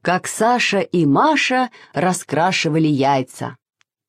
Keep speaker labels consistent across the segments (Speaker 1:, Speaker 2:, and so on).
Speaker 1: как Саша и Маша раскрашивали яйца.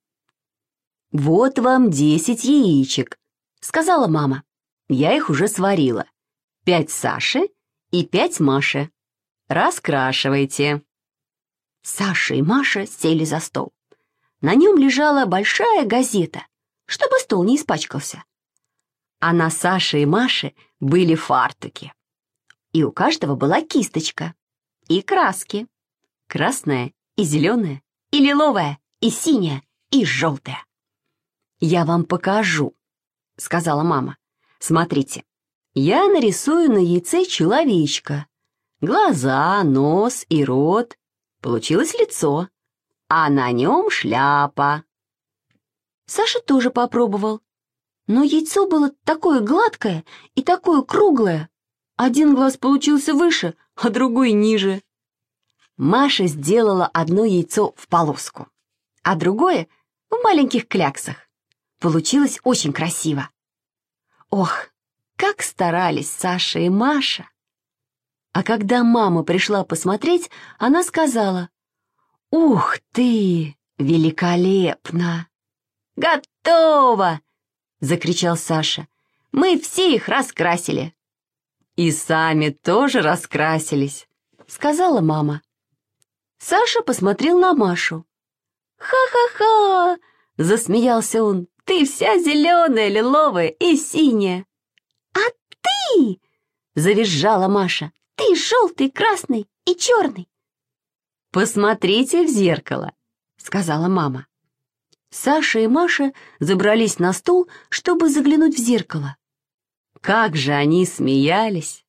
Speaker 1: «Вот вам 10 яичек», — сказала мама. «Я их уже сварила. 5 Саши и 5 Маши. Раскрашивайте». Саша и Маша сели за стол. На нем лежала большая газета, чтобы стол не испачкался. А на Саше и Маше были фартуки. И у каждого была кисточка и краски. Красная и зеленая, и лиловая, и синяя, и желтая. «Я вам покажу», — сказала мама. «Смотрите, я нарисую на яйце человечка. Глаза, нос и рот. Получилось лицо, а на нем шляпа». Саша тоже попробовал, но яйцо было такое гладкое и такое круглое. Один глаз получился выше, а другой ниже. Маша сделала одно яйцо в полоску, а другое в маленьких кляксах. Получилось очень красиво. Ох, как старались Саша и Маша! А когда мама пришла посмотреть, она сказала: «Ух ты, великолепно!» «Готово!» — закричал Саша. «Мы все их раскрасили». «И сами тоже раскрасились», — сказала мама. Саша посмотрел на Машу. «Ха-ха-ха!» — засмеялся он. «Ты вся зеленая, лиловая и синяя». «А ты!» — завизжала Маша. «Ты желтый, красный и черный». «Посмотрите в зеркало», — сказала мама. Саша и Маша забрались на стул, чтобы заглянуть в зеркало. Как же они смеялись!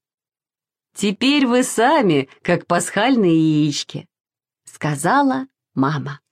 Speaker 1: «Теперь вы сами, как пасхальные яички», — сказала мама.